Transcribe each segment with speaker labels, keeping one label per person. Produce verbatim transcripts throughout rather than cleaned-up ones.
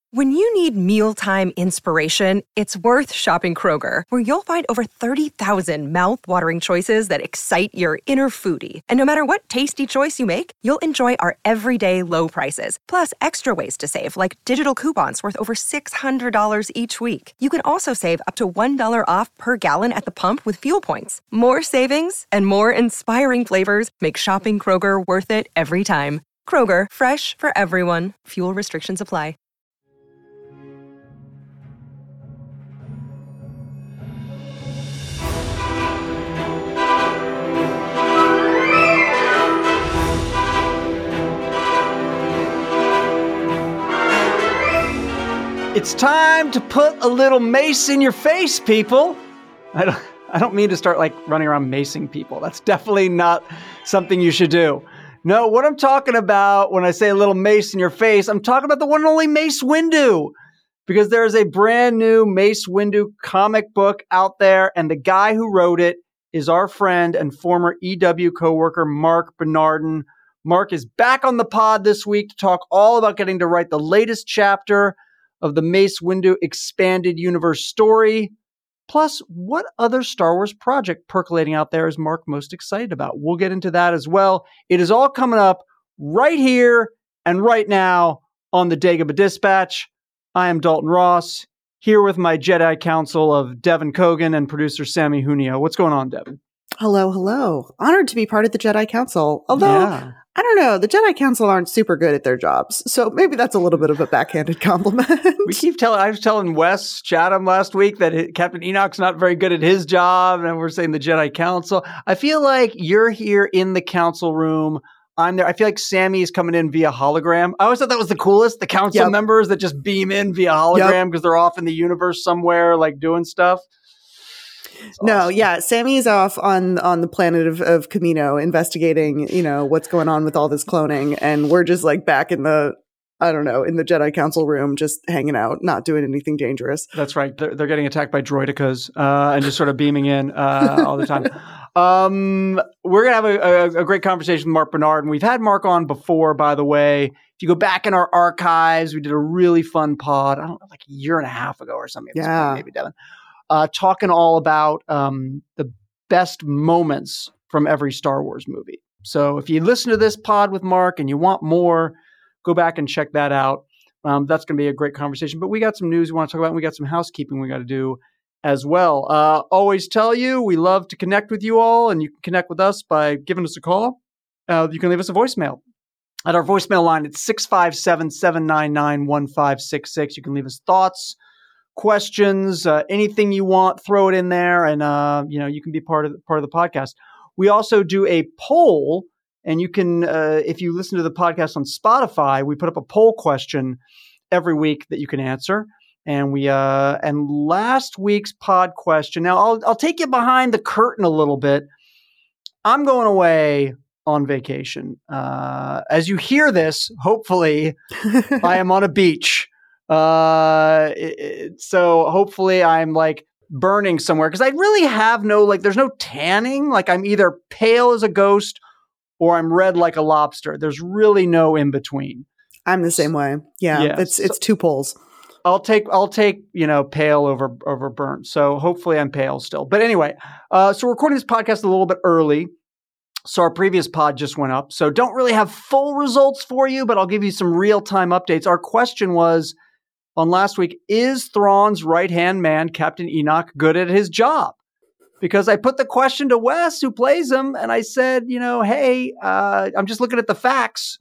Speaker 1: When you need mealtime inspiration, it's worth shopping Kroger, where you'll find over thirty thousand mouth-watering choices that excite your inner foodie. And no matter what tasty choice you make, you'll enjoy our everyday low prices, plus extra ways to save, like digital coupons worth over six hundred dollars each week. You can also save up to one dollar off per gallon at the pump with fuel points. More savings and more inspiring flavors make shopping Kroger worth it every time. Kroger, fresh for everyone. Fuel restrictions apply.
Speaker 2: It's time to put a little mace in your face, people. I don't, I don't mean to start like running around macing people. That's definitely not something you should do. No, what I'm talking about when I say a little mace in your face, I'm talking about the one and only Mace Windu. Because there is a brand new Mace Windu comic book out there, and the guy who wrote it is our friend and former E W coworker, Mark Bernardin. Mark is back on the pod this week to talk all about getting to write the latest chapter of the Mace Windu expanded universe story. Plus, what other Star Wars project percolating out there is Mark most excited about? We'll get into that as well. It is all coming up right here and right now on the Dagobah Dispatch. I am Dalton Ross, here with my Jedi Council of Devin Kogan and producer Sammy Junio. What's going on, Devin?
Speaker 3: Hello, hello. Honored to be part of the Jedi Council. Although, yeah. I don't know, the Jedi Council aren't super good at their jobs. So maybe that's a little bit of a backhanded compliment.
Speaker 2: We keep telling, I was telling Wes Chatham last week that it, Captain Enoch's not very good at his job. And we're saying the Jedi Council. I feel like you're here in the council room. I'm there. I feel like Sammy is coming in via hologram. I always thought that was the coolest. The council yep. members that just beam in via hologram because yep. they're off in the universe somewhere, like doing stuff. That's
Speaker 3: no,
Speaker 2: awesome.
Speaker 3: yeah, Sammy's off on on the planet of, of Camino investigating, you know, what's going on with all this cloning, and we're just like back in the, I don't know, in the Jedi Council room, just hanging out, not doing anything dangerous.
Speaker 2: That's right. They're, they're getting attacked by droidicas uh, and just sort of beaming in uh, all the time. Um, we're gonna have a, a, a great conversation with Mark Bernard, and we've had Mark on before, by the way. If you go back in our archives, we did a really fun pod, I don't know, like a year and a half ago or something.
Speaker 3: Yeah,
Speaker 2: maybe Devin. Uh, talking all about um, the best moments from every Star Wars movie. So if you listen to this pod with Mark and you want more, go back and check that out. Um, that's going to be a great conversation. But we got some news we want to talk about, and we got some housekeeping we got to do as well. Uh, always tell you, we love to connect with you all, and you can connect with us by giving us a call. Uh, you can leave us a voicemail. At our voicemail line, it's six five seven, seven nine nine, one five six six. You can leave us thoughts, questions, uh, anything you want, throw it in there, and uh, you know, you can be part of the, part of the podcast. We also do a poll, and you can, uh, if you listen to the podcast on Spotify, we put up a poll question every week that you can answer. And we uh, and last week's pod question. Now, I'll I'll take you behind the curtain a little bit. I'm going away on vacation. Uh, as you hear this, hopefully, I am on a beach. Uh, it, it, so hopefully I'm like burning somewhere, because I really have no, like, there's no tanning. Like, I'm either pale as a ghost or I'm red like a lobster. There's really no in between.
Speaker 3: I'm the same way. Yeah, yeah. it's it's so, two poles.
Speaker 2: I'll take I'll take you know pale over over burnt. So hopefully I'm pale still. But anyway, uh, so we're recording this podcast a little bit early. So our previous pod just went up. So don't really have full results for you, but I'll give you some real time updates. Our question was on last week: is Thrawn's right hand man, Captain Enoch, good at his job? Because I put the question to Wes, who plays him, and I said, you know, hey, uh, I'm just looking at the facts.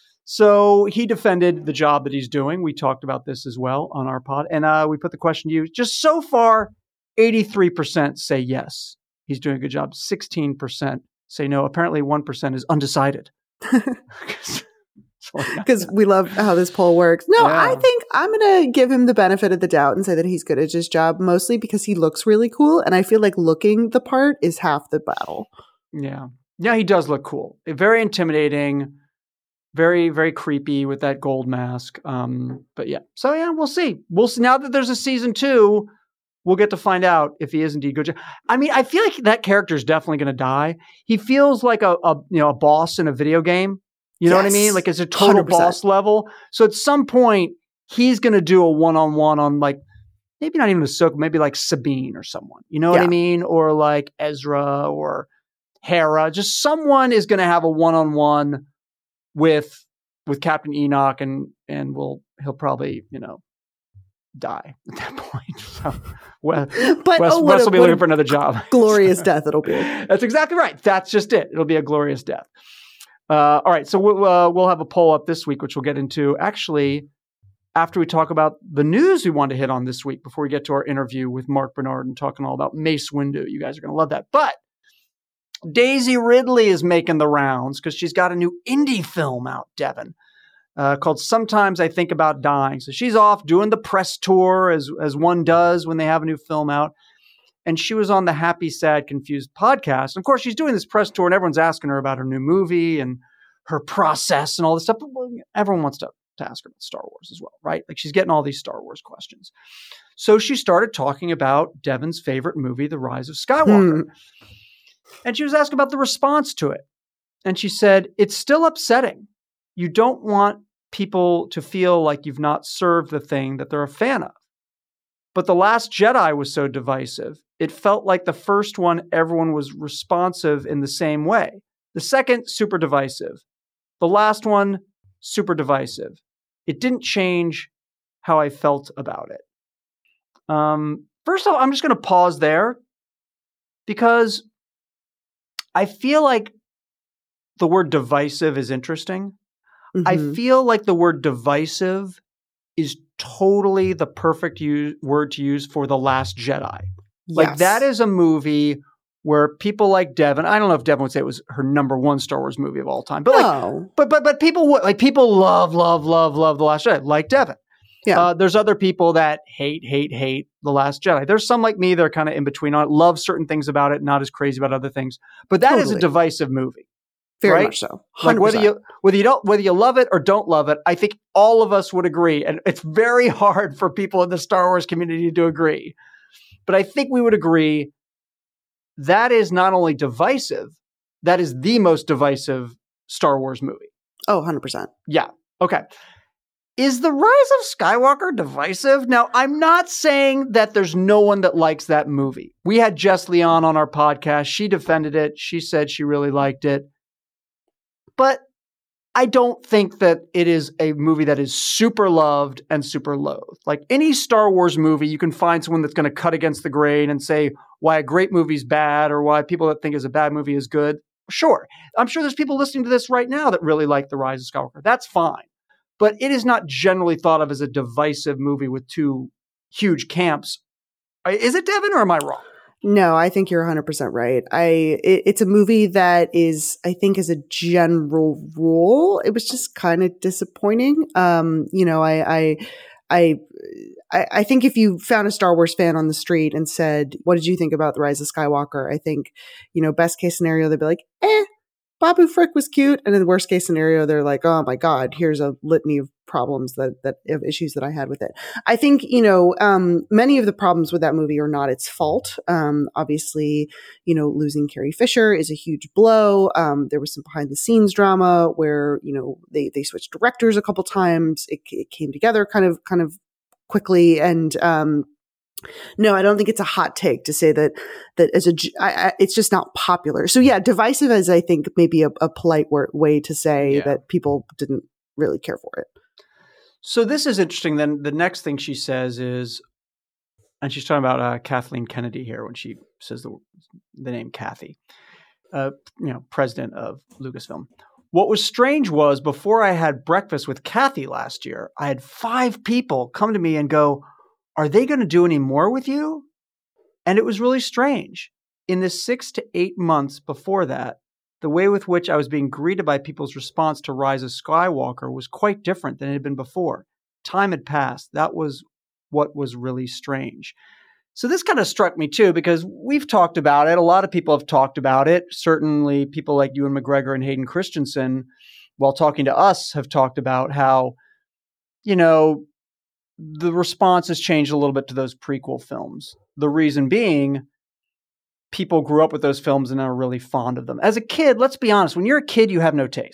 Speaker 2: So he defended the job that he's doing. We talked about this as well on our pod. And uh, we put the question to you. Just so far, eighty-three percent say yes, he's doing a good job. sixteen percent say no. Apparently one percent is undecided.
Speaker 3: Because we love how this poll works. No, yeah. I think I'm going to give him the benefit of the doubt and say that he's good at his job, mostly because he looks really cool. And I feel like looking the part is half the battle.
Speaker 2: Yeah. Yeah, he does look cool. Very intimidating. Very, very creepy with that gold mask. Um, but yeah. So yeah, we'll see. We'll see. Now that there's a season two, we'll get to find out if he is indeed good. I mean, I feel like that character is definitely going to die. He feels like a, a you know a boss in a video game. You know yes. what I mean? Like it's a total one hundred percent boss level. So at some point, he's going to do a one-on-one on like, maybe not even Ahsoka, maybe like Sabine or someone, you know yeah. what I mean? Or like Ezra or Hera, just someone is going to have a one-on-one with, with Captain Enoch and, and will, he'll probably, you know, die at that point. So, well,
Speaker 3: but
Speaker 2: Wes,
Speaker 3: oh,
Speaker 2: Wes
Speaker 3: a,
Speaker 2: will be looking for another job.
Speaker 3: Glorious death it'll be.
Speaker 2: That's exactly right. That's just it. It'll be a glorious death. Uh, all right. So we'll, uh, we'll have a poll up this week, which we'll get into actually after we talk about the news we want to hit on this week before we get to our interview with Mark Bernard and talking all about Mace Windu. You guys are going to love that. But Daisy Ridley is making the rounds because she's got a new indie film out, Devin, uh, called Sometimes I Think About Dying. So she's off doing the press tour as, as one does when they have a new film out. And she was on the Happy, Sad, Confused podcast. And of course, she's doing this press tour and everyone's asking her about her new movie and her process and all this stuff. But everyone wants to, to ask her about Star Wars as well, right? Like she's getting all these Star Wars questions. So she started talking about Devin's favorite movie, The Rise of Skywalker. Hmm. And she was asked about the response to it. And she said, it's still upsetting. You don't want people to feel like you've not served the thing that they're a fan of. But The Last Jedi was so divisive. It felt like the first one, everyone was responsive in the same way. The second, super divisive. The last one, super divisive. It didn't change how I felt about it. Um, first of all, I'm just going to pause there because I feel like the word divisive is interesting. Mm-hmm. I feel like the word divisive is totally the perfect use, word to use for The Last Jedi. Yes. Like that is a movie where people like Devin, I don't know if Devin would say it was her number one Star Wars movie of all time, but no. like, but, but, but people would, like people love, love, love, love The Last Jedi, like Devin. Yeah. Uh, there's other people that hate, hate, hate The Last Jedi. There's some like me that are kind of in between on it, love certain things about it, not as crazy about other things. But that totally. is a divisive movie.
Speaker 3: Very
Speaker 2: right?
Speaker 3: much so. one hundred percent.
Speaker 2: Like whether you whether you don't whether you love it or don't love it, I think all of us would agree. And it's very hard for people in the Star Wars community to agree. But I think we would agree that is not only divisive, that is the most divisive Star Wars movie.
Speaker 3: Oh, one hundred percent.
Speaker 2: Yeah. Okay. Is The Rise of Skywalker divisive? Now, I'm not saying that there's no one that likes that movie. We had Jess Leon on our podcast. She defended it. She said she really liked it. But I don't think that it is a movie that is super loved and super loathed. Like any Star Wars movie, you can find someone that's going to cut against the grain and say why a great movie is bad or why people that think is a bad movie is good. Sure. I'm sure there's people listening to this right now that really like The Rise of Skywalker. That's fine. But it is not generally thought of as a divisive movie with two huge camps. Is it, Devin, or am I wrong?
Speaker 3: No, I think you're one hundred percent right. I it, it's a movie that is, I think, as a general rule, it was just kind of disappointing. Um, you know, I, I, I, I think if you found a Star Wars fan on the street and said, "What did you think about The Rise of Skywalker?" I think, you know, best case scenario, they'd be like, "Eh, Babu Frick was cute," and in the worst case scenario, they're like, "Oh my God, here's a litany of problems that that of issues that I had with it." I think, you know, um, many of the problems with that movie are not its fault. Um, obviously, you know, losing Carrie Fisher is a huge blow. Um, there was some behind the scenes drama where, you know, they they switched directors a couple times. It, it came together kind of kind of quickly, and um, no, I don't think it's a hot take to say that that as a I, I, it's just not popular. So yeah, divisive is, I think, maybe a, a polite word, way to say yeah. that people didn't really care for it.
Speaker 2: So this is interesting. Then the next thing she says is, and she's talking about uh, Kathleen Kennedy here when she says the the name Kathy, uh, you know, president of Lucasfilm. What was strange was before I had breakfast with Kathy last year, I had five people come to me and go, "Are they going to do any more with you?" And it was really strange. In the six to eight months before that, the way with which I was being greeted by people's response to Rise of Skywalker was quite different than it had been before. Time had passed. That was what was really strange. So this kind of struck me too, because we've talked about it. A lot of people have talked about it. Certainly people like Ewan McGregor and Hayden Christensen, while talking to us, have talked about how, you know, the response has changed a little bit to those prequel films. The reason being, people grew up with those films and are really fond of them. As a kid, let's be honest, when you're a kid, you have no taste,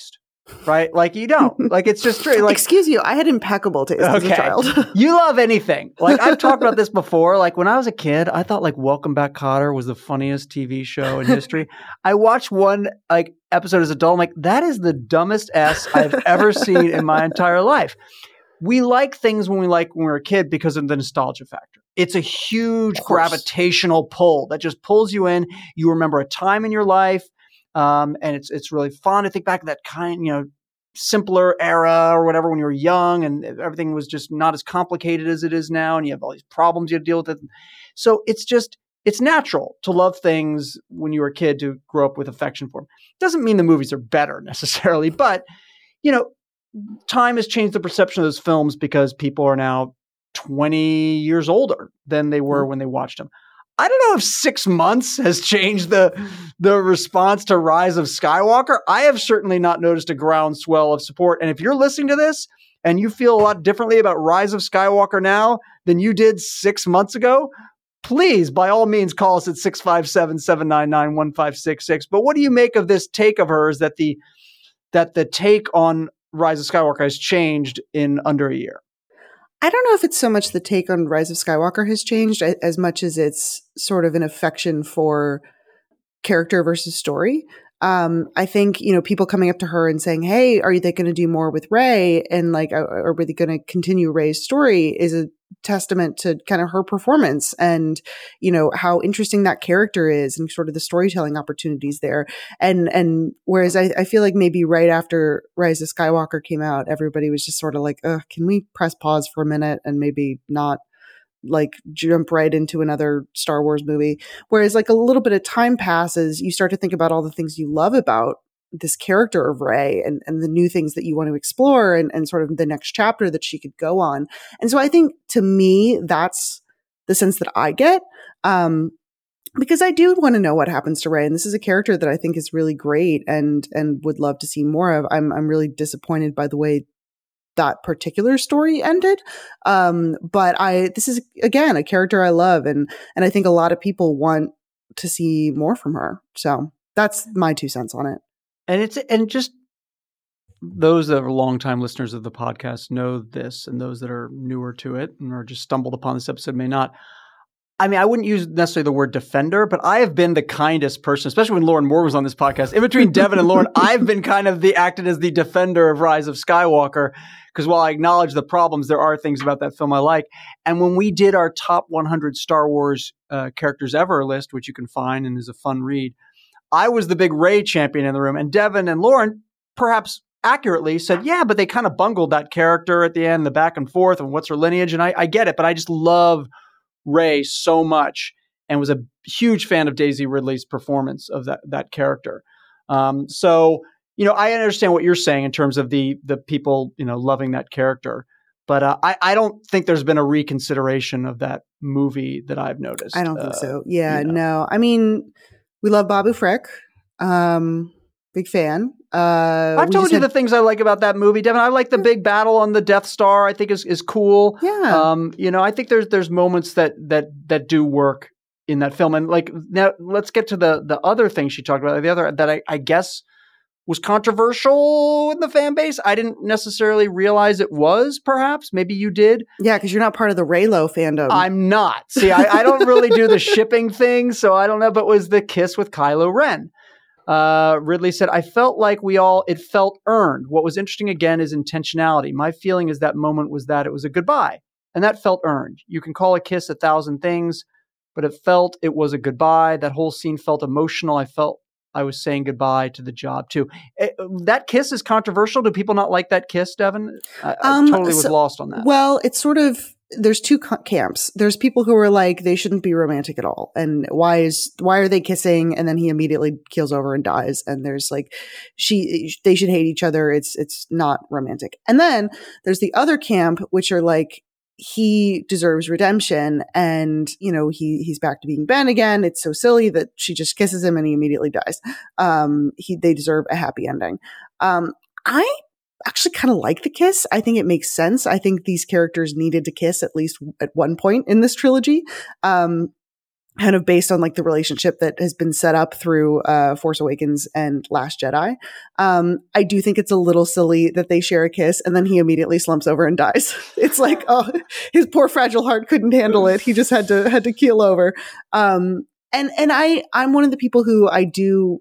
Speaker 2: right? Like you don't. Like it's just true. Like,
Speaker 3: excuse you, I had impeccable taste okay. as a child.
Speaker 2: You love anything. Like I've talked about this before. Like when I was a kid, I thought like Welcome Back, Kotter was the funniest T V show in history. I watched one like episode as an adult. I'm like, that is the dumbest S I've ever seen in my entire life. We like things when we like when we're a kid because of the nostalgia factor. It's a huge gravitational pull that just pulls you in. You remember a time in your life. Um, and it's it's really fun to think back to that kind, you know, simpler era or whatever when you were young and everything was just not as complicated as it is now. And you have all these problems you have to deal with. It. So it's just, it's natural to love things when you were a kid to grow up with affection for them. Doesn't mean the movies are better necessarily, but, you know, time has changed the perception of those films because people are now twenty years older than they were mm-hmm. when they watched them. I don't know if six months has changed the the response to Rise of Skywalker. I have certainly not noticed a groundswell of support. And if you're listening to this and you feel a lot differently about Rise of Skywalker now than you did six months ago, please, by all means, call us at six five seven, seven nine nine, one five six six. But what do you make of this take of hers that the that the take on Rise of Skywalker has changed in under a year?
Speaker 3: I don't know if it's so much the take on Rise of Skywalker has changed as much as it's sort of an affection for character versus story. Um, I think, you know, people coming up to her and saying, hey, are they going to do more with Rey? And like, are, are they going to continue Rey's story is a testament to kind of her performance and, you know, how interesting that character is and sort of the storytelling opportunities there. And, and whereas I, I feel like maybe right after Rise of Skywalker came out, everybody was just sort of like, uh, can we press pause for a minute and maybe not like jump right into another Star Wars movie. Whereas like a little bit of time passes, you start to think about all the things you love about this character of Rey and, and the new things that you want to explore and, and sort of the next chapter that she could go on. And so I think to me, that's the sense that I get. Um, because I do want to know what happens to Rey. And this is a character that I think is really great and, and would love to see more of. I'm, I'm really disappointed by the way that particular story ended. Um, but I, this is again, a character I love. And, and I think a lot of people want to see more from her. So that's my two cents on it.
Speaker 2: And it's, and just those that are longtime listeners of the podcast know this, and those that are newer to it and or just stumbled upon this episode may not. I mean, I wouldn't use necessarily the word defender, but I have been the kindest person, especially when Lauren Moore was on this podcast. In between Devin and Lauren, I've been kind of the acted as the defender of Rise of Skywalker, because while I acknowledge the problems, there are things about that film I like. And when we did our top one hundred Star Wars uh, characters ever list, which you can find and is a fun read, I was the big Rey champion in the room. And Devin and Lauren, perhaps accurately, said, yeah, but they kind of bungled that character at the end, the back and forth, and what's her lineage. And I, I get it, but I just love Rey so much and was a huge fan of Daisy Ridley's performance of that that character. Um, so, you know, I understand what you're saying in terms of the the people, you know, loving that character. But uh, I, I don't think there's been a reconsideration of that movie that I've noticed.
Speaker 3: I don't think
Speaker 2: uh,
Speaker 3: so. Yeah,
Speaker 2: you know.
Speaker 3: no. I mean, we love Babu Frick. Um, big fan. Uh,
Speaker 2: I've told you had... the things I like about that movie, Devin. I like the big battle on the Death Star. I think is is cool.
Speaker 3: Yeah.
Speaker 2: Um, you know, I think there's there's moments that that that do work in that film. And like now, let's get to the the other thing she talked about. The other that I, I guess was controversial in the fan base. I didn't necessarily realize it was. Perhaps maybe you did.
Speaker 3: Yeah, because you're not part of the Reylo fandom.
Speaker 2: I'm not. See, I, I don't really do the shipping thing, so I don't know. But was the kiss with Kylo Ren? Uh, Ridley said, I felt like we all, it felt earned. What was interesting again is intentionality. My feeling is that moment was that it was a goodbye, and that felt earned. You can call a kiss a thousand things, but it felt it was a goodbye. That whole scene felt emotional. I felt I was saying goodbye to the job too. It, that kiss is controversial. Do people not like that kiss, Devin? I,
Speaker 3: um,
Speaker 2: I totally was
Speaker 3: so,
Speaker 2: lost on that.
Speaker 3: Well, it's sort of, there's two camps. There's people who are like, they shouldn't be romantic at all. And why is, why are they kissing? And then he immediately keels over and dies. And there's like, she, they should hate each other. It's, it's not romantic. And then there's the other camp, which are like, he deserves redemption. And, you know, he, he's back to being Ben again. It's so silly that she just kisses him and he immediately dies. Um, he, they deserve a happy ending. Um, I, actually kind of like the kiss. I think it makes sense. I think these characters needed to kiss at least at one point in this trilogy. Um, kind of based on like the relationship that has been set up through uh, Force Awakens and Last Jedi. Um, I do think it's a little silly that they share a kiss and then he immediately slumps over and dies. It's like, oh, his poor fragile heart couldn't handle it. He just had to had to keel over. Um, and and I I'm one of the people who I do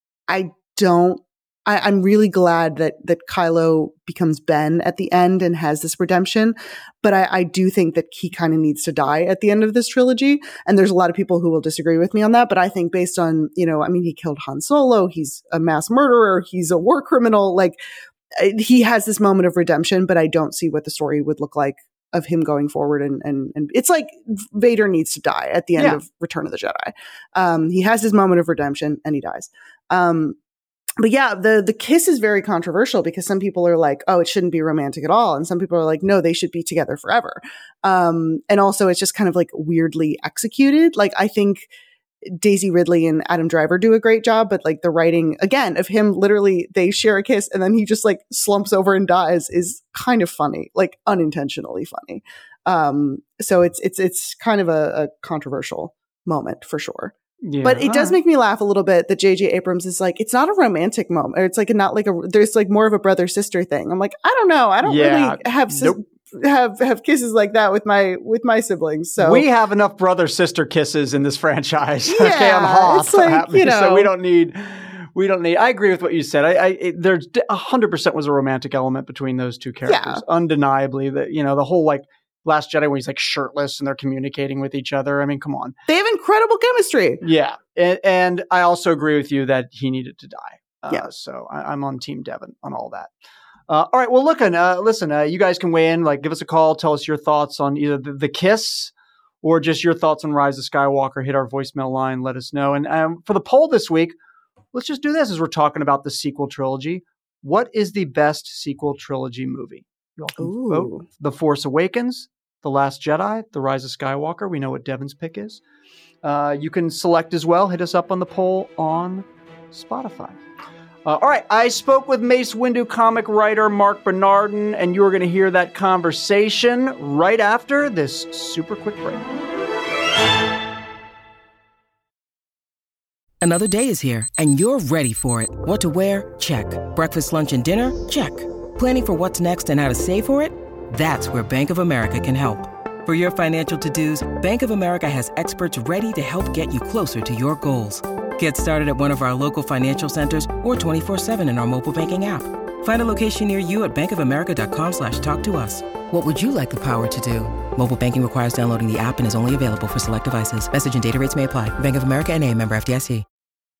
Speaker 3: I don't. I, I'm really glad that that Kylo becomes Ben at the end and has this redemption, but I, I do think that he kind of needs to die at the end of this trilogy. And there's a lot of people who will disagree with me on that, but I think based on, you know, I mean, he killed Han Solo, he's a mass murderer, he's a war criminal, like he has this moment of redemption, but I don't see what the story would look like of him going forward. And and and it's like Vader needs to die at the end
Speaker 2: yeah.
Speaker 3: of Return of the Jedi. Um, he has his moment of redemption and he dies. Um, But yeah, the the kiss is very controversial because some people are like, oh, it shouldn't be romantic at all. And some people are like, no, they should be together forever. Um, and also it's just kind of like weirdly executed. Like I think Daisy Ridley and Adam Driver do a great job, but like the writing, again, of him literally, they share a kiss and then he just like slumps over and dies is kind of funny, like unintentionally funny. Um, so it's, it's, it's kind of a, a controversial moment for sure. Yeah, but it does make me laugh a little bit that J J Abrams is like, it's not a romantic moment. Or it's like not like a, there's like more of a brother sister thing. I'm like, I don't know. I don't
Speaker 2: yeah,
Speaker 3: really have, nope. have, have kisses like that with my, with my siblings. So
Speaker 2: we have enough brother sister kisses in this franchise.
Speaker 3: Yeah,
Speaker 2: okay, on Hoth,
Speaker 3: it's like, you know,
Speaker 2: so we don't need, we don't need, I agree with what you said. I, I it, there's a hundred percent was a romantic element between those two characters. Yeah. Undeniably that, you know, the whole like, Last Jedi when he's like shirtless and they're communicating with each other. I mean, come on.
Speaker 3: They have incredible chemistry.
Speaker 2: Yeah. And, and I also agree with you that he needed to die. Uh,
Speaker 3: yeah.
Speaker 2: So I, I'm on Team Devin on all that. Uh, all right. Well, look, uh, listen, uh, you guys can weigh in, like give us a call. Tell us your thoughts on either the, the kiss or just your thoughts on Rise of Skywalker. Hit our voicemail line. Let us know. And um, for the poll this week, let's just do this as we're talking about the sequel trilogy. What is the best sequel trilogy movie? You all can
Speaker 3: Ooh.
Speaker 2: vote. The Force Awakens, The Last Jedi, The Rise of Skywalker. We know what Devin's pick is. Uh, you can select as well. Hit us up on the poll on Spotify. Uh, all right. I spoke with Mace Windu comic writer Mark Bernardin, and you're going to hear that conversation right after this super quick break.
Speaker 4: Another day is here, and you're ready for it. What to wear? Check. Breakfast, lunch, and dinner? Check. Planning for what's next and how to save for it? That's where Bank of America can help. For your financial to-dos, Bank of America has experts ready to help get you closer to your goals. Get started at one of our local financial centers or twenty-four seven in our mobile banking app. Find a location near you at bankofamerica.com slash talk to us. What would you like the power to do? Mobile banking requires downloading the app and is only available for select devices. Message and data rates may apply. Bank of America N A, member F D I C.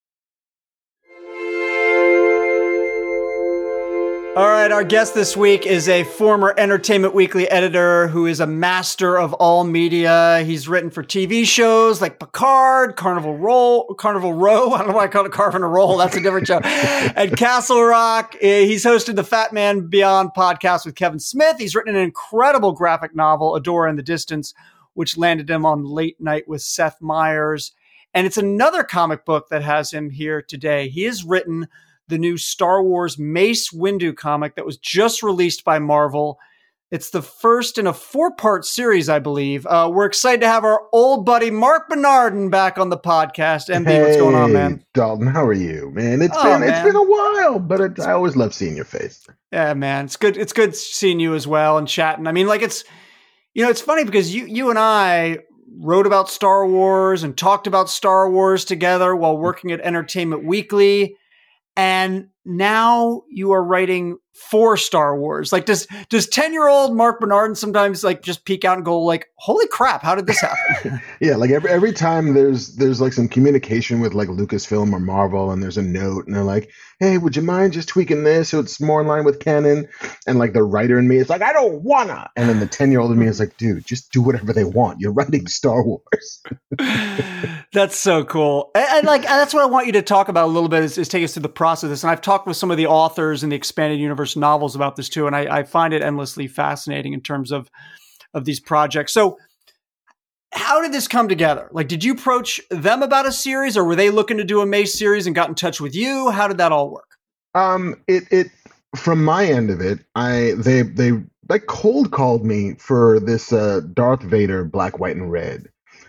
Speaker 2: All right, our guest this week is a former Entertainment Weekly editor who is a master of all media. He's written for T V shows like Picard, Carnival Roll, Carnival Row. I don't know why I call it Carving a Roll. That's a different show. And Castle Rock. He's hosted the Fat Man Beyond podcast with Kevin Smith. He's written an incredible graphic novel, Adora in the Distance, which landed him on Late Night with Seth Meyers. And it's another comic book that has him here today. He has written the new Star Wars Mace Windu comic that was just released by Marvel. It's the first in a four-part series, I believe. Uh, we're excited to have our old buddy Mark Bernardin back on the podcast. M B, hey, what's going on, man?
Speaker 5: Dalton, how are you, man? It's
Speaker 2: oh,
Speaker 5: been
Speaker 2: man.
Speaker 5: it's been a while, but it, I always love seeing your face.
Speaker 2: Yeah, man, it's good. It's good seeing you as well and chatting. I mean, like it's, you know, it's funny because you you and I wrote about Star Wars and talked about Star Wars together while working at Entertainment Weekly. And now you are writing for Star Wars. Like, does does ten-year-old Mark Bernardin sometimes like just peek out and go like, "Holy crap, how did this happen?"
Speaker 5: Yeah, like every every time there's there's like some communication with like Lucasfilm or Marvel, and there's a note, and they're like, "Hey, would you mind just tweaking this so it's more in line with canon?" And like the writer in me is like, "I don't wanna," and then the ten-year-old in me is like, "Dude, just do whatever they want. You're writing Star Wars."
Speaker 2: That's so cool, and, and like that's what I want you to talk about a little bit is, is take us through the process of this. And I've talked with some of the authors in the expanded universe novels about this too, and I, I find it endlessly fascinating in terms of of these projects. So, how did this come together? Like, did you approach them about a series, or were they looking to do a Mace series and got in touch with you? How did that all work?
Speaker 5: Um, it it from my end of it, I they they like cold called me for this uh, Darth Vader Black, White, and Red.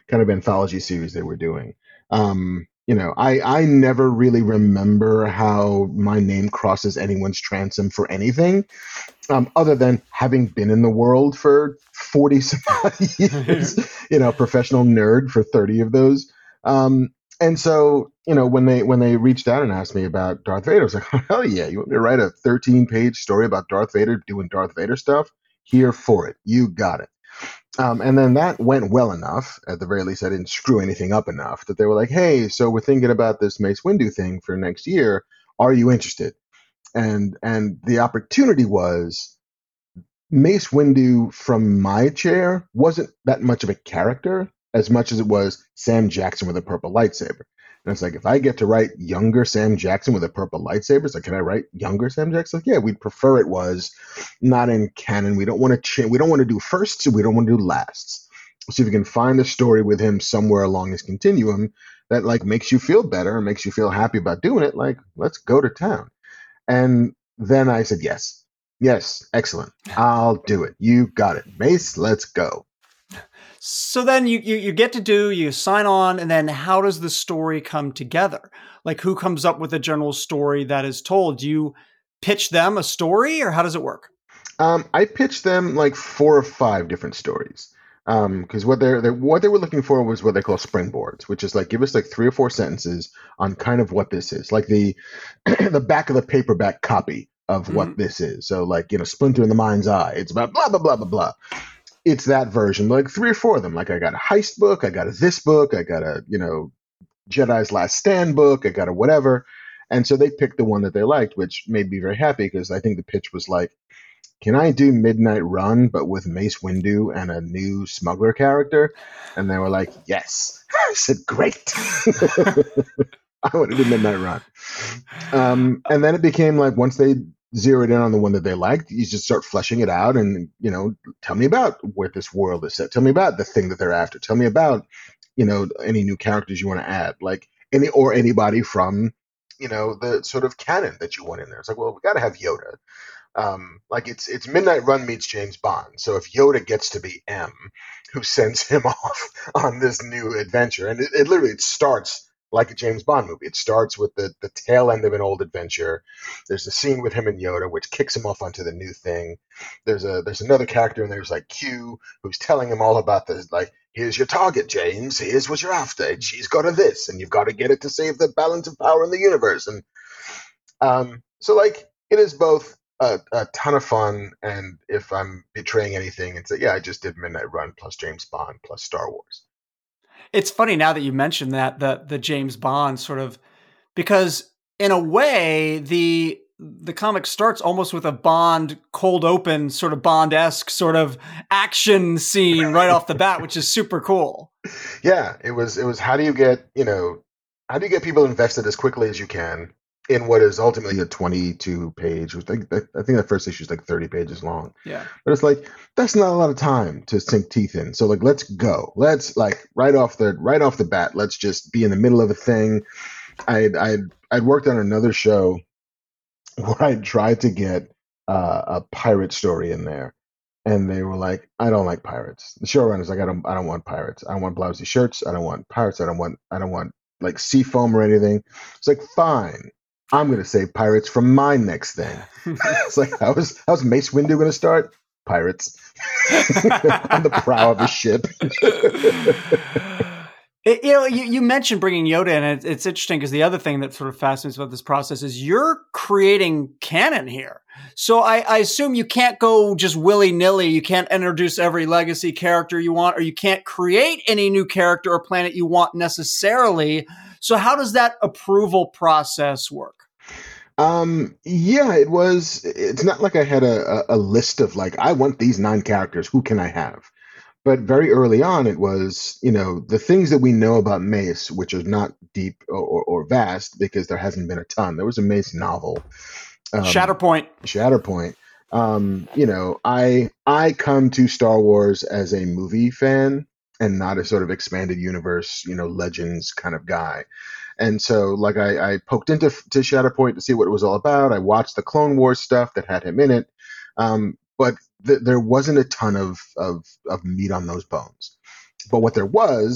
Speaker 5: kind of anthology series they were doing. Um, you know, I, I never really remember how my name crosses anyone's transom for anything, um, other than having been in the world for forty some years, you know, professional nerd for thirty of those. Um, and so, you know, when they when they reached out and asked me about Darth Vader, I was like, oh, hell yeah, you want me to write a thirteen page story about Darth Vader doing Darth Vader stuff? Here for it. You got it. Um, and then that went well enough, at the very least I didn't screw anything up enough, that they were like, hey, so we're thinking about this Mace Windu thing for next year. Are you interested? And and the opportunity was Mace Windu from my chair wasn't that much of a character as much as it was Sam Jackson with a purple lightsaber. And it's like, if I get to write younger Sam Jackson with a purple lightsaber, it's like, can I write younger Sam Jackson? Like, yeah, we'd prefer it was not in canon. We don't want to change. We don't want to do firsts. We don't want to do lasts. So if you can find a story with him somewhere along his continuum that like makes you feel better and makes you feel happy about doing it, like, let's go to town. And then I said, yes, yes, excellent. I'll do it. You got it. Mace, let's go.
Speaker 2: So then you, you you get to do, you sign on, and then how does the story come together? Like, who comes up with a general story that is told? Do you pitch them a story, or how does it work?
Speaker 5: Um, I pitched them like four or five different stories. Um, because what they're, they're what they were looking for was what they call springboards, which is like, give us like three or four sentences on kind of what this is, like the the back of the paperback copy of mm-hmm. what this is. So like, you know, Splinter in the Mind's Eye, it's about blah blah blah blah blah. It's that version, like three or four of them. Like I got a heist book, I got a this book, I got a, you know, Jedi's Last Stand book, I got a whatever. And so they picked the one that they liked, which made me very happy because I think the pitch was like, can I do Midnight Run, but with Mace Windu and a new smuggler character? And they were like, yes. I said, great. I want to do Midnight Run. Um, and then it became like, once they zeroed in on the one that they liked, you just start fleshing it out and, you know, tell me about where this world is set. Tell me about the thing that they're after. Tell me about, you know, any new characters you want to add, like any, or anybody from, you know, the sort of canon that you want in there. It's like, well, we got to have Yoda. Um, like it's it's Midnight Run meets James Bond. So if Yoda gets to be M, who sends him off on this new adventure, and it, it literally it starts like a James Bond movie. It starts with the the tail end of an old adventure. There's a scene with him and Yoda, which kicks him off onto the new thing. There's a there's another character, and there's like Q, who's telling him all about this. Like, here's your target, James. Here's what you're after. She's got a this, and you've got to get it to save the balance of power in the universe. And um, so like it is both A, a ton of fun, and if I'm betraying anything, it's like, yeah, I just did Midnight Run plus James Bond plus Star Wars.
Speaker 2: It's funny now that you mentioned that, the the James Bond sort of, because in a way the the comic starts almost with a Bond cold open, sort of Bond-esque sort of action scene right off the bat, which is super cool.
Speaker 5: Yeah, it was it was how do you get, you know, how do you get people invested as quickly as you can in what is ultimately a twenty-two page, I think, I think the first issue is like thirty pages long.
Speaker 2: Yeah.
Speaker 5: But it's like, that's not a lot of time to sink teeth in. So like, let's go. Let's like right off the, right off the bat, let's just be in the middle of a thing. I'd, I'd, I'd worked on another show where I tried to get uh, a pirate story in there. And they were like, I don't like pirates. The showrunner's like, I don't, I don't want pirates. I don't want blousy shirts. I don't want pirates. I don't want, I don't want like sea foam or anything. It's like, fine. I'm going to say pirates from my next thing. It's like, how was, how was Mace Windu going to start? Pirates. On the prow of a ship.
Speaker 2: It, you know, you, you mentioned bringing Yoda in. It, it's interesting because the other thing that sort of fascinates about this process is you're creating canon here. So I, I assume you can't go just willy-nilly. You can't introduce every legacy character you want, or you can't create any new character or planet you want necessarily. So how does that approval process work?
Speaker 5: Um, yeah, it was, it's not like I had a, a, a list of like, I want these nine characters. Who can I have? But very early on, it was, you know, the things that we know about Mace, which are not deep or, or, or vast because there hasn't been a ton. There was a Mace novel. Um,
Speaker 2: Shatterpoint.
Speaker 5: Shatterpoint. Um, you know, I I come to Star Wars as a movie fan and not a sort of expanded universe, you know, legends kind of guy. And so, like, I, I poked into to Shatterpoint to see what it was all about. I watched the Clone Wars stuff that had him in it, um, but th- there wasn't a ton of, of of meat on those bones. But what there was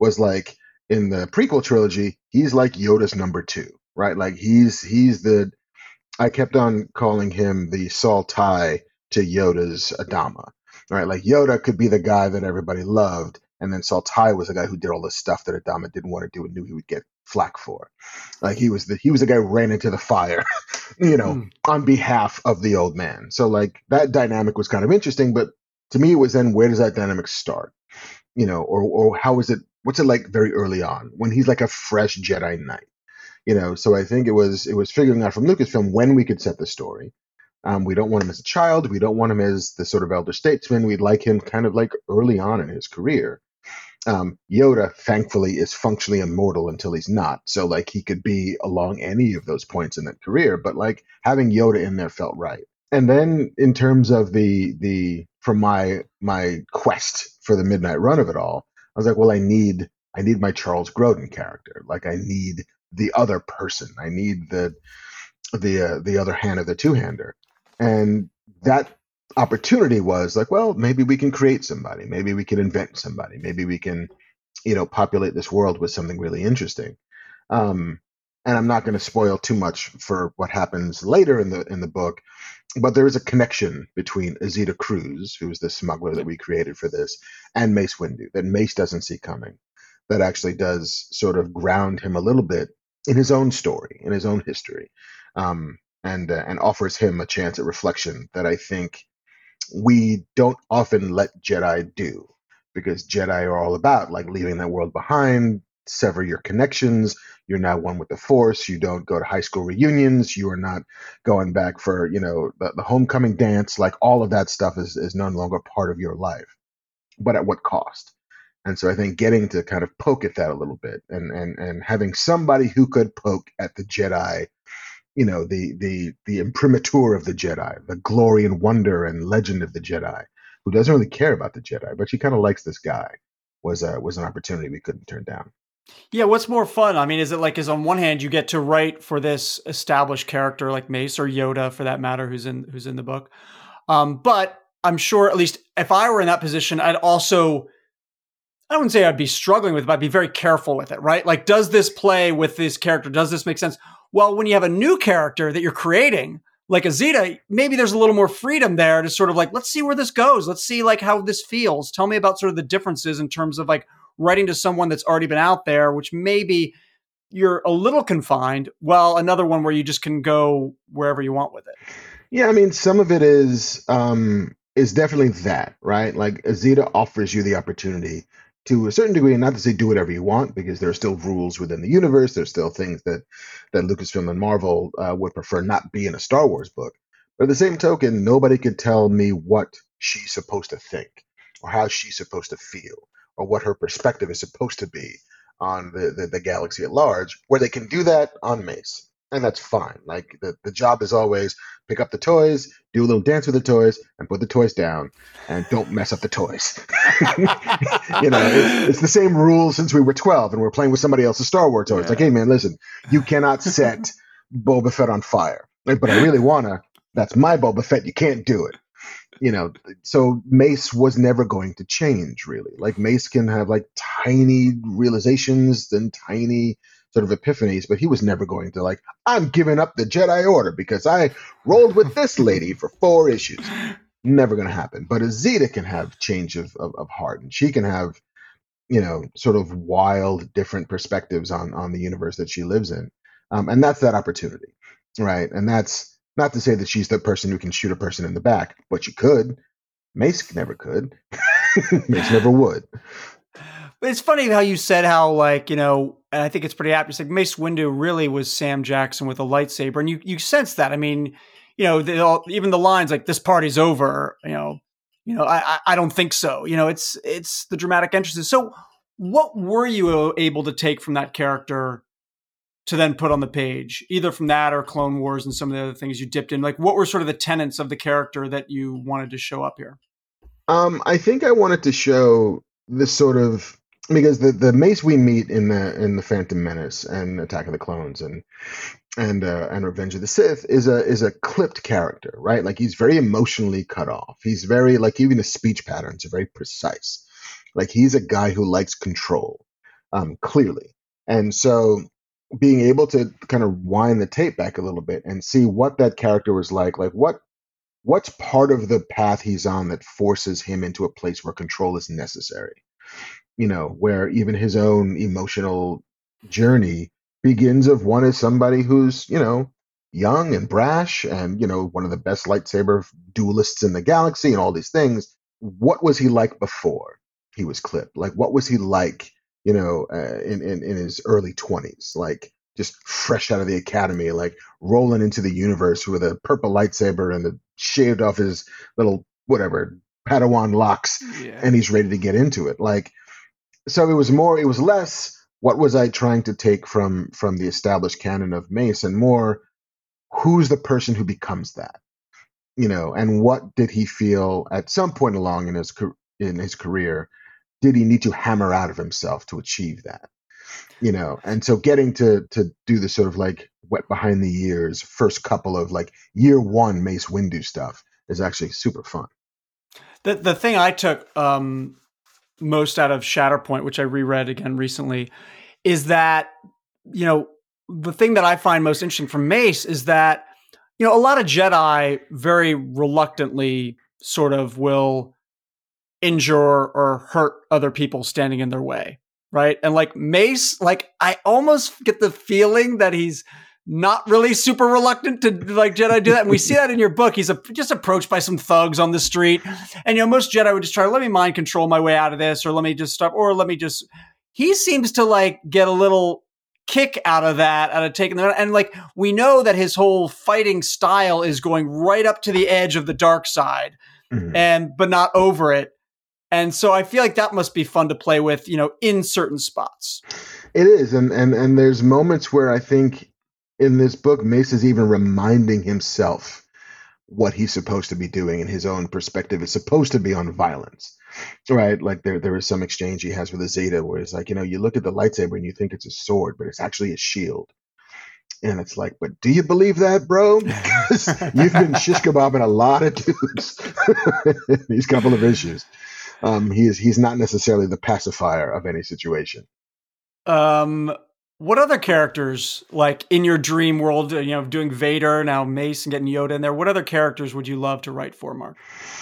Speaker 5: was like in the prequel trilogy, he's like Yoda's number two, right? Like he's he's the I kept on calling him the Saul Tigh to Yoda's Adama, right? Like Yoda could be the guy that everybody loved, and then Saul Tigh was the guy who did all the stuff that Adama didn't want to do and knew he would get flack for. Like he was the he was the guy who ran into the fire, you know, mm. on behalf of the old man. So like that dynamic was kind of interesting, but to me it was then where does that dynamic start? You know, or or how is it? What's it like very early on when he's like a fresh Jedi Knight? You know, so I think it was it was figuring out from Lucasfilm when we could set the story. Um, we don't want him as a child. We don't want him as the sort of elder statesman. We'd like him kind of like early on in his career. Um, Yoda, thankfully, is functionally immortal until he's not. So like he could be along any of those points in that career. But like having Yoda in there felt right. And then in terms of the the from my my quest for the midnight run of it all, I was like, well, I need I need my Charles Grodin character. Like I need the other person. I need the the uh, the other hand of the two-hander. And that opportunity was like, well, maybe we can create somebody. Maybe we can invent somebody. Maybe we can, you know, populate this world with something really interesting. Um, and I'm not going to spoil too much for what happens later in the in the book, but there is a connection between Azita Cruz, who is the smuggler that we created for this, and Mace Windu that Mace doesn't see coming. That actually does sort of ground him a little bit in his own story, in his own history, um, and uh, and offers him a chance at reflection that I think we don't often let Jedi do, because Jedi are all about like leaving that world behind, sever your connections. You're now one with the Force. You don't go to high school reunions. You are not going back for, you know, the, the homecoming dance. Like all of that stuff is, is no longer part of your life. But at what cost? And so I think getting to kind of poke at that a little bit and and and having somebody who could poke at the Jedi, you know, the the the imprimatur of the Jedi, the glory and wonder and legend of the Jedi, who doesn't really care about the Jedi, but she kind of likes this guy, was a, was an opportunity we couldn't turn down.
Speaker 2: Yeah, what's more fun? I mean, is it like, is on one hand you get to write for this established character like Mace or Yoda, for that matter, who's in who's in the book, um, but I'm sure at least if I were in that position, I'd also, I wouldn't say I'd be struggling with it, but I'd be very careful with it, right? Like, does this play with this character? Does this make sense? Well, when you have a new character that you're creating, like Azita, maybe there's a little more freedom there to sort of like, let's see where this goes. Let's see like how this feels. Tell me about sort of the differences in terms of like writing to someone that's already been out there, which maybe you're a little confined. Well, another one where you just can go wherever you want with it.
Speaker 5: Yeah, I mean, some of it is um, is definitely that, right? Like Azita offers you the opportunity to a certain degree, and not to say do whatever you want, because there are still rules within the universe. There's still things that that Lucasfilm and Marvel uh, would prefer not be in a Star Wars book. But at the same token, nobody could tell me what she's supposed to think or how she's supposed to feel or what her perspective is supposed to be on the, the, the galaxy at large, where they can do that on Mace. And that's fine. Like the, the job is always pick up the toys, do a little dance with the toys, and put the toys down, and don't mess up the toys. You know, it's, it's the same rules since we were twelve and we're playing with somebody else's Star Wars toys. Yeah. Like, hey man, listen, you cannot set Boba Fett on fire. Like, but I really wanna. That's my Boba Fett. You can't do it. You know, so Mace was never going to change, really. Like Mace can have like tiny realizations and tiny sort of epiphanies, but he was never going to like, I'm giving up the Jedi Order because I rolled with this lady for four issues. Never going to happen. But Azita can have change of, of, of heart, and she can have, you know, sort of wild, different perspectives on, on the universe that she lives in. Um, and that's that opportunity, right? And that's not to say that she's the person who can shoot a person in the back, but she could. Mace never could. Mace never would.
Speaker 2: But it's funny how you said how, like, you know, and I think it's pretty apt. It's like Mace Windu really was Sam Jackson with a lightsaber. And you, you sense that. I mean, you know, the, all, even the lines like this party's over, you know, you know, I, I don't think so. You know, it's, it's the dramatic entrances. So what were you able to take from that character to then put on the page, either from that or Clone Wars and some of the other things you dipped in? Like, what were sort of the tenets of the character that you wanted to show up here?
Speaker 5: Um, I think I wanted to show this sort of, because the, the Mace we meet in the in the Phantom Menace and Attack of the Clones and and uh, and Revenge of the Sith is a is a clipped character, right? Like he's very emotionally cut off. He's very like even his speech patterns are very precise. Like he's a guy who likes control. um, clearly. And so being able to kind of wind the tape back a little bit and see what that character was like, like what what's part of the path he's on that forces him into a place where control is necessary, you know, where even his own emotional journey begins of one as somebody who's, you know, young and brash and, you know, one of the best lightsaber duelists in the galaxy and all these things. What was he like before he was clipped? Like, what was he like, you know, uh, in, in, in his early twenties? Like, just fresh out of the academy, like rolling into the universe with a purple lightsaber and the shaved off his little, whatever, Padawan locks, yeah. And he's ready to get into it. Like, so it was more, it was less, what was I trying to take from from the established canon of Mace, and more, who's the person who becomes that, you know, and what did he feel at some point along in his in his career, did he need to hammer out of himself to achieve that, you know? And so getting to to do the sort of like wet behind the ears first couple of like year one Mace Windu stuff is actually super fun.
Speaker 2: The the thing I took um, most out of Shatterpoint, which I reread again recently, is that, you know, the thing that I find most interesting from Mace is that, you know, a lot of Jedi very reluctantly sort of will injure or hurt other people standing in their way, right? And like Mace, like I almost get the feeling that he's not really super reluctant to like Jedi do that. And we see that in your book. He's a, just approached by some thugs on the street. And, you know, most Jedi would just try to let me mind control my way out of this, or let me just stop, or let me just, he seems to like get a little kick out of that, out of taking that. And like, we know that his whole fighting style is going right up to the edge of the dark side, mm-hmm. and, but not over it. And so I feel like that must be fun to play with, you know, in certain spots.
Speaker 5: It is. And, and, and there's moments where I think in this book, Mace is even reminding himself what he's supposed to be doing, and his own perspective is supposed to be on violence, right? Like there, there is some exchange he has with a Zeta where it's like, you know, you look at the lightsaber and you think it's a sword, but it's actually a shield. And it's like, but do you believe that, bro? Because you've been shish kebabbing a lot of dudes in these couple of issues. Um, he is, he's not necessarily the pacifier of any situation.
Speaker 2: Um, What other characters, like in your dream world, you know, doing Vader, now Mace, and getting Yoda in there, what other characters would you love to write for, Mark?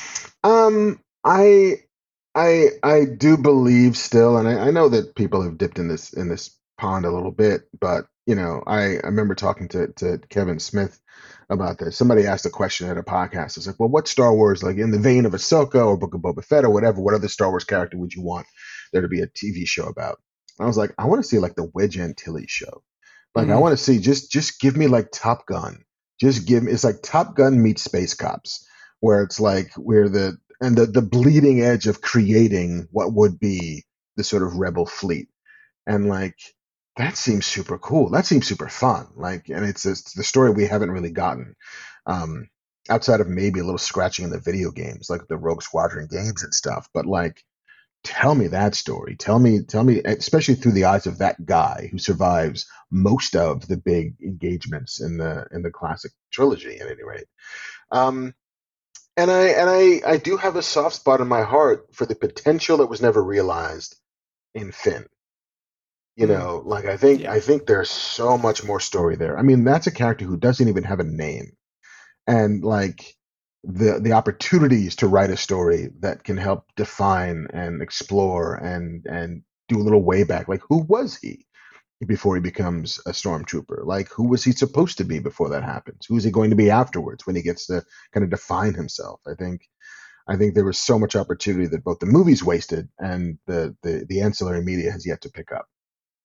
Speaker 5: Um, I, I, I do believe still, and I, I know that people have dipped in this in this pond a little bit, but you know, I, I remember talking to to Kevin Smith about this. Somebody asked a question at a podcast. It's like, well, what Star Wars, like in the vein of Ahsoka or Book of Boba Fett or whatever, what other Star Wars character would you want there to be a T V show about? I was like, I want to see like the Wedge Antilles show. Like, mm-hmm. I want to see, just just give me like Top Gun. Just give me, it's like Top Gun meets Space Cops, where it's like we're the, and the, the bleeding edge of creating what would be the sort of rebel fleet. And like, that seems super cool. That seems super fun. Like, and it's, it's the story we haven't really gotten, um, outside of maybe a little scratching in the video games, like the Rogue Squadron games and stuff. But like, tell me that story. Tell me, tell me, especially through the eyes of that guy who survives most of the big engagements in the in the classic trilogy, at any rate. Um, and I and I I do have a soft spot in my heart for the potential that was never realized in Finn. You know, like I think yeah. I think there's so much more story there. I mean, that's a character who doesn't even have a name, and like. the the opportunities to write a story that can help define and explore and and do a little way back. Like, who was he before he becomes a stormtrooper? Like, who was he supposed to be before that happens? Who is he going to be afterwards when he gets to kind of define himself? I think I think there was so much opportunity that both the movies wasted and the the, the ancillary media has yet to pick up.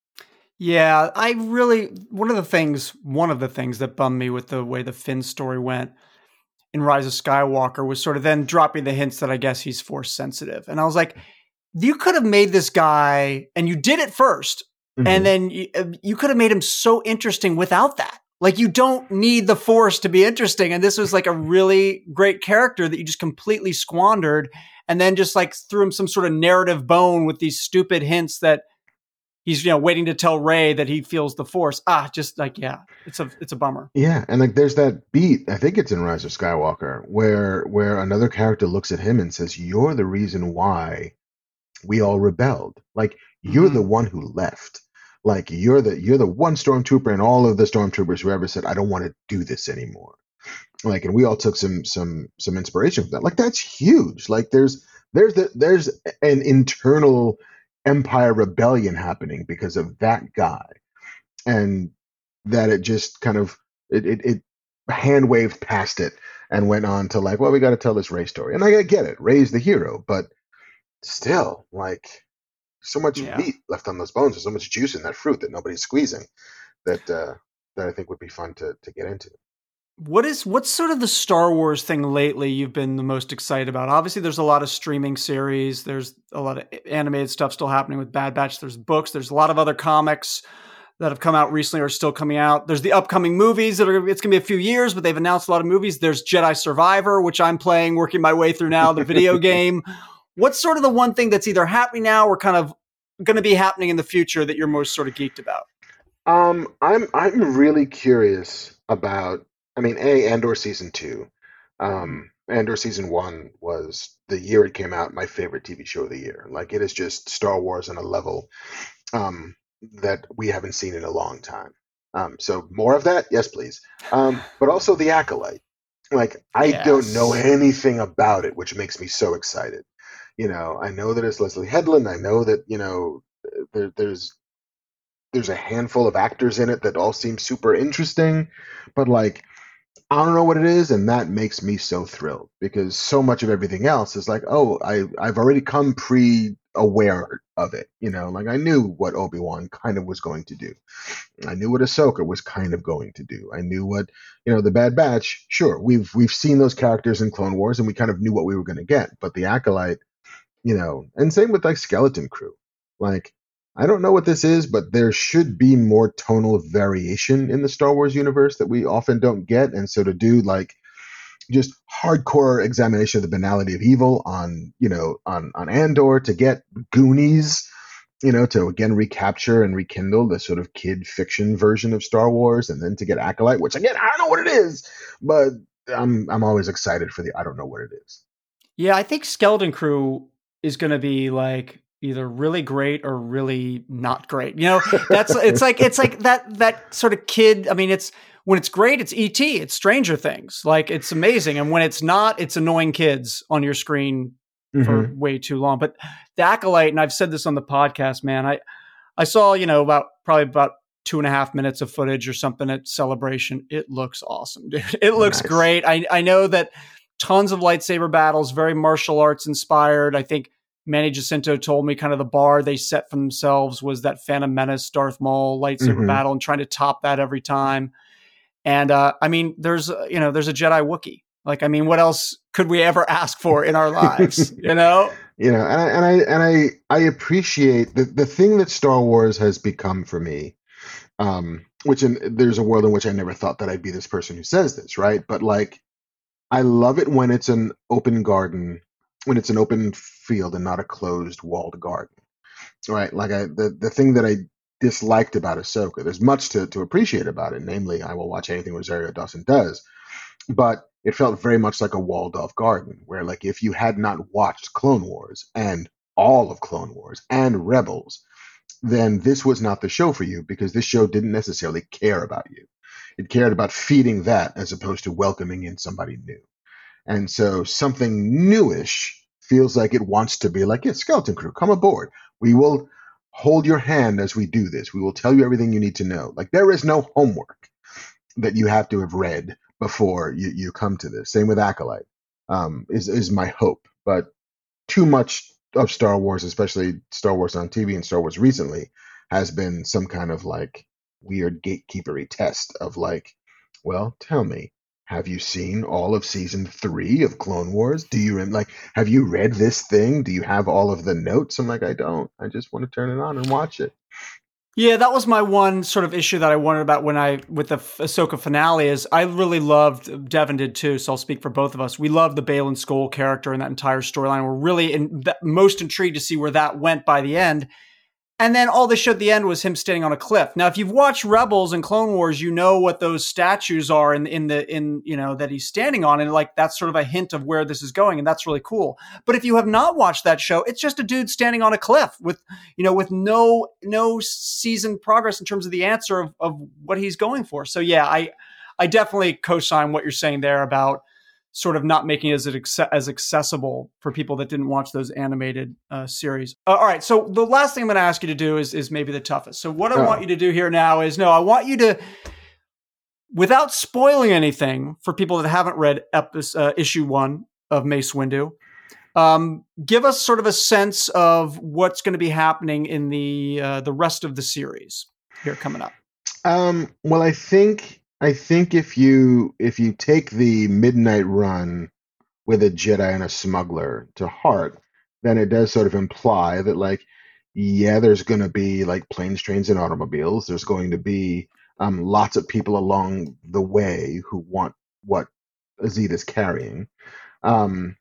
Speaker 2: Yeah, I really, one of the things, one of the things that bummed me with the way the Finn story went in Rise of Skywalker was sort of then dropping the hints that I guess he's force sensitive. And I was like, you could have made this guy, and you did it first, mm-hmm. and then you, you could have made him so interesting without that. Like, you don't need the force to be interesting. And this was like a really great character that you just completely squandered, and then just like threw him some sort of narrative bone with these stupid hints that he's, you know, waiting to tell Rey that he feels the force. Ah, just like, yeah, it's a, it's a bummer.
Speaker 5: Yeah. And like, there's that beat, I think it's in Rise of Skywalker, where, where another character looks at him and says, you're the reason why we all rebelled. Like, you're
Speaker 2: Mm-hmm.
Speaker 5: the one who left. Like, you're the you're the one stormtrooper and all of the stormtroopers who ever said, I don't want to do this anymore. Like, and we all took some some some inspiration from that. Like, that's huge. Like, there's there's the there's an internal empire rebellion happening because of that guy. And that it just kind of it it, it hand waved past it and went on to like, well, we got to tell this Rey story. And I get it, Rey's the hero, but still, like, so much
Speaker 2: Yeah.
Speaker 5: meat left on those bones. There's so much juice in that fruit that nobody's squeezing. That uh, that I think would be fun to to get into.
Speaker 2: What is what's sort of the Star Wars thing lately you've been the most excited about? Obviously, there's a lot of streaming series. There's a lot of animated stuff still happening with Bad Batch. There's books. There's a lot of other comics that have come out recently or are still coming out. There's the upcoming movies that are, it's going to be a few years, but they've announced a lot of movies. There's Jedi Survivor, which I'm playing, working my way through now, the video game. What's sort of the one thing that's either happening now or kind of going to be happening in the future that you're most sort of geeked about?
Speaker 5: Um, I'm I'm really curious about. I mean, a Andor season two. Um, Andor season one was the year it came out my favorite T V show of the year. Like, it is just Star Wars on a level um, that we haven't seen in a long time. Um, so more of that, yes, please. Um, but also The Acolyte. Like, I
Speaker 2: Yes.
Speaker 5: don't know anything about it, which makes me so excited. You know, I know that it's Leslie Headland. I know that, you know, there, there's there's a handful of actors in it that all seem super interesting, but like, I don't know what it is, and that makes me so thrilled because so much of everything else is like, oh, I I've already come pre-aware of it. You know, like, I knew what Obi-Wan kind of was going to do. I knew what Ahsoka was kind of going to do. I knew what, you know, the Bad Batch. Sure, we've we've seen those characters in Clone Wars, and we kind of knew what we were going to get. But the Acolyte, you know, and same with like Skeleton Crew. Like, I don't know what this is, but there should be more tonal variation in the Star Wars universe that we often don't get. And so to do like just hardcore examination of the banality of evil on, you know, on, on Andor, to get Goonies, you know, to again recapture and rekindle the sort of kid fiction version of Star Wars, and then to get Acolyte, which again, I don't know what it is, but I'm I'm always excited for the I don't know what it is.
Speaker 2: Yeah, I think Skeleton Crew is going to be like either really great or really not great. You know, that's it's like it's like that that sort of kid. I mean, it's when it's great, it's E T, it's Stranger Things, like it's amazing, and when it's not, it's annoying kids on your screen for
Speaker 5: Mm-hmm.
Speaker 2: way too long. But the Acolyte, and I've said this on the podcast, man, I I saw you know about probably about two and a half minutes of footage or something at Celebration. It looks awesome, dude. It looks
Speaker 5: Nice.
Speaker 2: great. I I know that tons of lightsaber battles, very martial arts inspired. I think Manny Jacinto told me kind of the bar they set for themselves was that Phantom Menace, Darth Maul lightsaber
Speaker 5: Mhm.
Speaker 2: battle, and trying to top that every time. And uh, I mean, there's uh, you know, there's a Jedi Wookiee. Like, I mean, what else could we ever ask for in our lives? You know?
Speaker 5: You know, and I and I and I I appreciate the the thing that Star Wars has become for me. Um, which in, there's a world in which I never thought that I'd be this person who says this, right? But like, I love it when it's an open garden, when it's an open field and not a closed walled garden, right? Like, I the the thing that I disliked about Ahsoka, there's much to to appreciate about it. Namely, I will watch anything Rosario Dawson does, but it felt very much like a walled off garden where, like, if you had not watched Clone Wars and all of Clone Wars and Rebels, then this was not the show for you, because this show didn't necessarily care about you. It cared about feeding that as opposed to welcoming in somebody new. And so something newish feels like it wants to be like, yeah, Skeleton Crew, come aboard. We will hold your hand as we do this. We will tell you everything you need to know. Like, there is no homework that you have to have read before you, you come to this. Same with Acolyte, um, is, is my hope. But too much of Star Wars, especially Star Wars on T V and Star Wars recently, has been some kind of like weird gatekeepery test of like, well, tell me, have you seen all of season three of Clone Wars? Do you rem- like, have you read this thing? Do you have all of the notes? I'm like, I don't. I just want to turn it on and watch it.
Speaker 2: Yeah, that was my one sort of issue that I wondered about when I, with the Ahsoka finale, is I really loved, Devin did too, so I'll speak for both of us. We loved the Baylan Skoll character and that entire storyline. We're really in, most intrigued to see where that went by the end. And then all they showed at the end was him standing on a cliff. Now, if you've watched Rebels and Clone Wars, you know what those statues are in, in the, in, you know, that he's standing on. And like, that's sort of a hint of where this is going. And that's really cool. But if you have not watched that show, it's just a dude standing on a cliff with, you know, with no, no seasoned progress in terms of the answer of, of what he's going for. So yeah, I, I definitely co-sign what you're saying there about sort of not making it as, as accessible for people that didn't watch those animated uh, series. Uh, all right. So the last thing I'm going to ask you to do is, is maybe the toughest. So what I oh. want you to do here now is, no, I want you to, without spoiling anything for people that haven't read episode, uh, issue one of Mace Windu, um, give us sort of a sense of what's going to be happening in the, uh, the rest of the series here coming up.
Speaker 5: Um, well, I think, I think if you if you take the Midnight Run with a Jedi and a smuggler to heart, then it does sort of imply that, like, yeah, there's going to be like planes, trains, and automobiles. There's going to be um, lots of people along the way who want what Zeta's carrying. Um,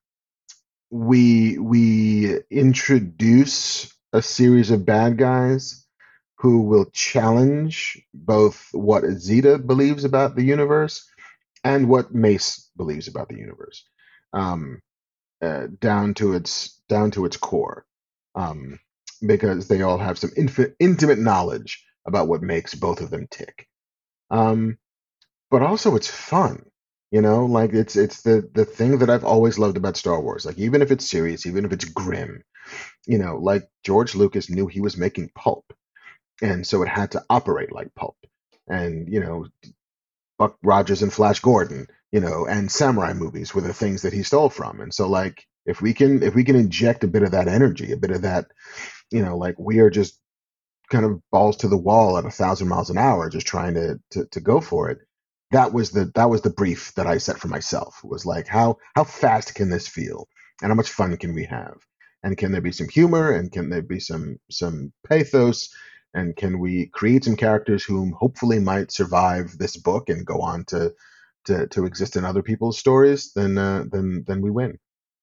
Speaker 5: we we introduce a series of bad guys who will challenge both what Zeta believes about the universe and what Mace believes about the universe, um, uh, down to its down to its core, um, because they all have some infi- intimate knowledge about what makes both of them tick. Um, but also, it's fun, you know. Like it's it's the the thing that I've always loved about Star Wars. Like even if it's serious, even if it's grim, you know, like George Lucas knew he was making pulp. And so it had to operate like pulp. And, you know, Buck Rogers and Flash Gordon, you know, and samurai movies were the things that he stole from. And so, like, if we can if we can inject a bit of that energy, a bit of that, you know, like we are just kind of balls to the wall at a thousand miles an hour, just trying to to, to go for it. That was the that was the brief that I set for myself. It was like, how how fast can this feel? And how much fun can we have? And can there be some humor? And can there be some some pathos? And can we create some characters whom hopefully might survive this book and go on to to, to exist in other people's stories? Then uh, then then we win.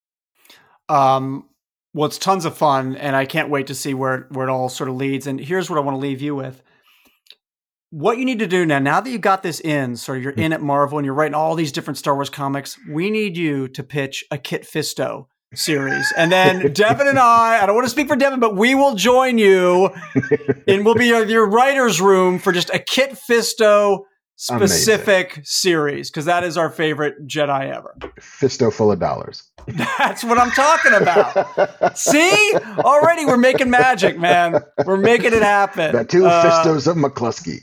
Speaker 2: Um, well, it's tons of fun, and I can't wait to see where where it all sort of leads. And here's what I want to leave you with: what you need to do now, now that you got this in, so you're in at Marvel and you're writing all these different Star Wars comics. We need you to pitch a Kit Fisto series. And then Devin and I, I don't want to speak for Devin, but we will join you and we'll be your, your writer's room for just a Kit Fisto specific Amazing. Series. Cause that is our favorite Jedi ever.
Speaker 5: Fisto full of dollars.
Speaker 2: That's what I'm talking about. See, already we're making magic, man. We're making it happen.
Speaker 5: The two uh, Fistos of McCluskey.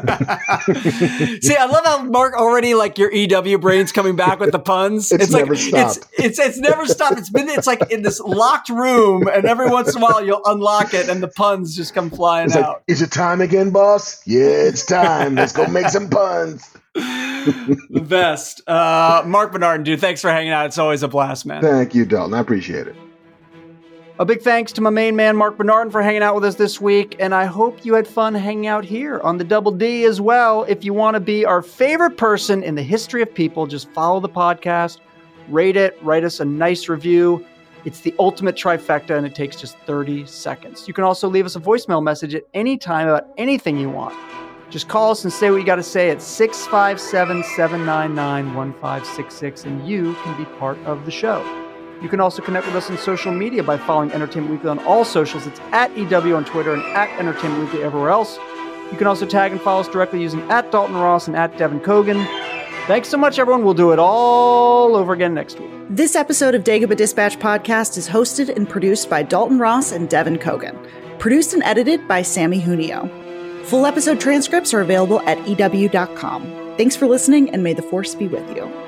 Speaker 2: See, I love how Mark already like your E W brain's coming back with the puns.
Speaker 5: It's, it's never
Speaker 2: like
Speaker 5: stopped.
Speaker 2: It's, it's it's never stopped. It's been it's like in this locked room, and every once in a while you'll unlock it, and the puns just come flying
Speaker 5: it's
Speaker 2: out.
Speaker 5: Like, is it time again, boss? Yeah, it's time. Let's go make some puns.
Speaker 2: The best, uh, Mark Bernardin, dude. Thanks for hanging out. It's always a blast, man.
Speaker 5: Thank you, Dalton. I appreciate it.
Speaker 2: A big thanks to my main man, Mark Bernardin, for hanging out with us this week, and I hope you had fun hanging out here on the Double D as well. If you want to be our favorite person in the history of people, just follow the podcast, rate it, write us a nice review. It's the ultimate trifecta, and it takes just thirty seconds. You can also leave us a voicemail message at any time about anything you want. Just call us and say what you got to say at six five seven, seven nine nine, one five six six, and you can be part of the show. You can also connect with us on social media by following Entertainment Weekly on all socials. It's at E W on Twitter and at Entertainment Weekly everywhere else. You can also tag and follow us directly using at Dalton Ross and at Devin Kogan. Thanks so much, everyone. We'll do it all over again next week.
Speaker 3: This episode of Dagobah Dispatch Podcast is hosted and produced by Dalton Ross and Devin Kogan. Produced and edited by Sammy Junio. Full episode transcripts are available at E W dot com. Thanks for listening, and may the Force be with you.